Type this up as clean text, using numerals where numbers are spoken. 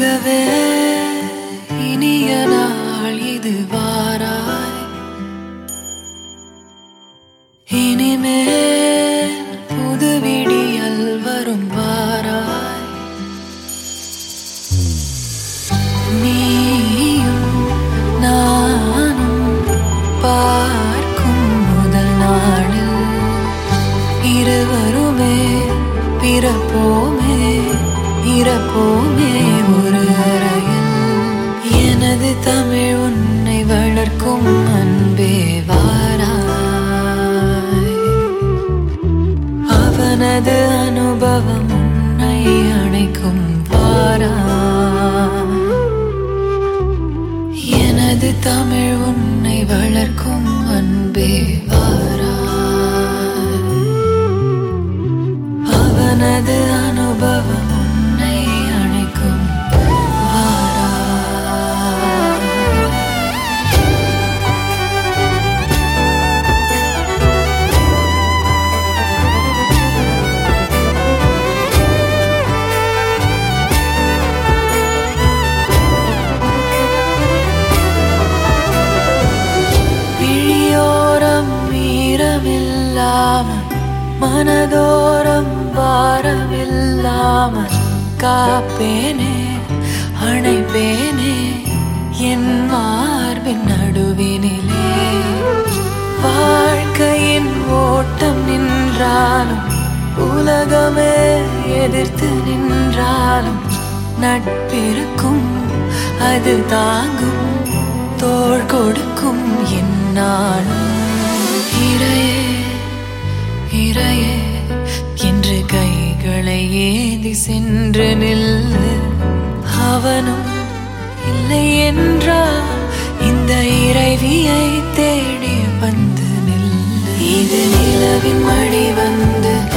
ஆகவே இனிய நாள் இது வாராய். இனிமேல் புது விடியல் வரும் வாராய். நீயும் நானும் பார்க்கும் முதல் நாளில் இருவருமே பிறப்போமே இறப்போமே ஒரு அறையில். எனது தமிழ் உன்னை வளர்க்கும் அன்பே வாராய். அவனது அனுபவம் உன்னை அணைக்கும் வாராய். எனது தமிழ் உன்னை வளர்க்கும் அன்பே வாராய். அவனது அனுபவம் உன்னை அணைக்கும் வாராய். விழியோரம் ஈரமில்லாமல் மனதோரம் பாரமில்லாமல் காப்பேனே அணைப்பேனே என் மார்பின் நடுவினிலே. வாழ்க்கையின் ஓட்டம் நின்றாலும் உலகமே எதிர்த்து நின்றாலும் நட்பிருக்கும் அது தாங்கும் தோள் கொடுக்கும் என்னாலும். இறையே இறையே என்று கைகளை ஏந்தி சென்று நில்லு. அவனும் இல்லை என்றால் இந்த இறைவியை தேடி வந்து நில்லு. இது நிலவின் மடி வந்து